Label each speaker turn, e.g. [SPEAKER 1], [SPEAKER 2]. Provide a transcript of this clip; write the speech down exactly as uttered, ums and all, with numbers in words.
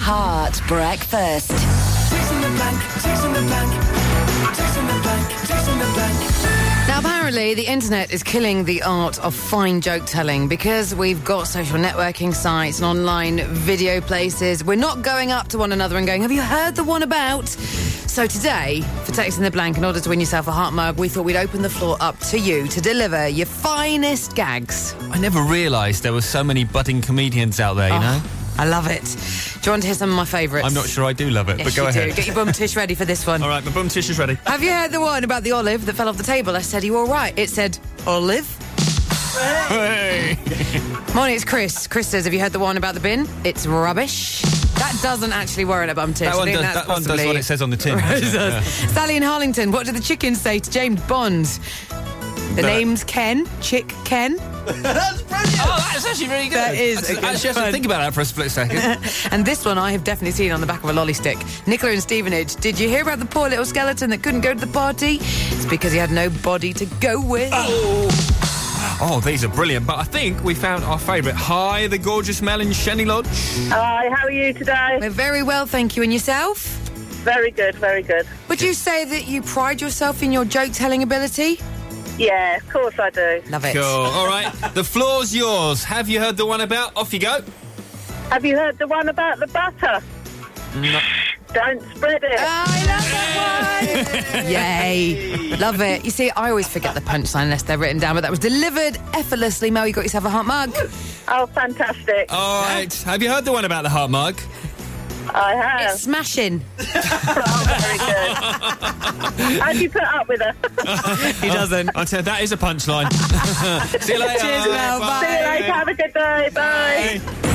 [SPEAKER 1] Heart Breakfast.
[SPEAKER 2] Chasing the blank, chasing the blank, chasing the blank, chasing the blank.
[SPEAKER 3] Now, apparently, the internet is killing the art of fine joke telling because we've got social networking sites and online video places. We're not going up to one another and going, have you heard the one about? So today, for Texting the Blank, in order to win yourself a heart mug, we thought we'd open the floor up to you to deliver your finest gags.
[SPEAKER 4] I never realised there were so many budding comedians out there, you
[SPEAKER 3] Oh,
[SPEAKER 4] know?
[SPEAKER 3] I love it. Do you want to hear some of my favourites?
[SPEAKER 4] I'm not sure I do love it,
[SPEAKER 3] Yes,
[SPEAKER 4] but go
[SPEAKER 3] you
[SPEAKER 4] ahead.
[SPEAKER 3] do. Get your bum tish ready for this one.
[SPEAKER 4] All right, my bum tish is ready.
[SPEAKER 3] Have you heard the one about the olive that fell off the table? I said, are you all right? It said, olive.
[SPEAKER 4] Hey!
[SPEAKER 3] Morning, it's Chris. Chris says, have you heard the one about the bin? It's rubbish. That doesn't actually warrant a bum tish.
[SPEAKER 4] That, one
[SPEAKER 3] I think
[SPEAKER 4] does,
[SPEAKER 3] that's
[SPEAKER 4] that one does
[SPEAKER 3] possibly-
[SPEAKER 4] what it says on the tin.
[SPEAKER 3] It
[SPEAKER 4] doesn't it?
[SPEAKER 3] does.
[SPEAKER 4] Yeah.
[SPEAKER 3] Sally in Harlington, what did the chickens say to James Bond? The
[SPEAKER 4] No.
[SPEAKER 3] name's Ken. Chick Ken.
[SPEAKER 4] That's brilliant! Oh, that's actually really good.
[SPEAKER 3] That is
[SPEAKER 4] I
[SPEAKER 3] a
[SPEAKER 4] just-
[SPEAKER 3] good
[SPEAKER 4] I actually have
[SPEAKER 3] one.
[SPEAKER 4] to think about that for a split second.
[SPEAKER 3] And this one I have definitely seen on the back of a lolly stick. Nicola in Stevenage, did you hear about the poor little skeleton that couldn't go to the party? It's because he had no body to go with.
[SPEAKER 4] Oh, these are brilliant, but I think we found our favourite. Hi, the gorgeous Mel in Shenny Lodge.
[SPEAKER 5] Hi, how are you today?
[SPEAKER 3] We're very well, thank you. And yourself?
[SPEAKER 5] Very good, very good.
[SPEAKER 3] Would you say that you pride yourself in your joke-telling ability?
[SPEAKER 5] Yeah, of course I do.
[SPEAKER 3] Love it.
[SPEAKER 4] Cool. All right, the floor's yours. Have you heard the one about? Off you go.
[SPEAKER 5] Have you heard the one about the butter?
[SPEAKER 4] No.
[SPEAKER 5] Don't spread it.
[SPEAKER 3] I love that one! Yay. Love it. You see, I always forget the punchline unless they're written down, but that was delivered effortlessly. Mel, you got yourself a heart mug.
[SPEAKER 5] Oh, fantastic.
[SPEAKER 4] All right. Have you heard the one about the heart mug?
[SPEAKER 5] I have.
[SPEAKER 3] It's smashing.
[SPEAKER 5] Oh, very good. How do you put up with her?
[SPEAKER 3] He doesn't.
[SPEAKER 4] I'll tell you, that is a punchline. See you later.
[SPEAKER 3] Cheers, Mel. Bye.
[SPEAKER 5] See you later. Have a good day. Bye.
[SPEAKER 4] Bye.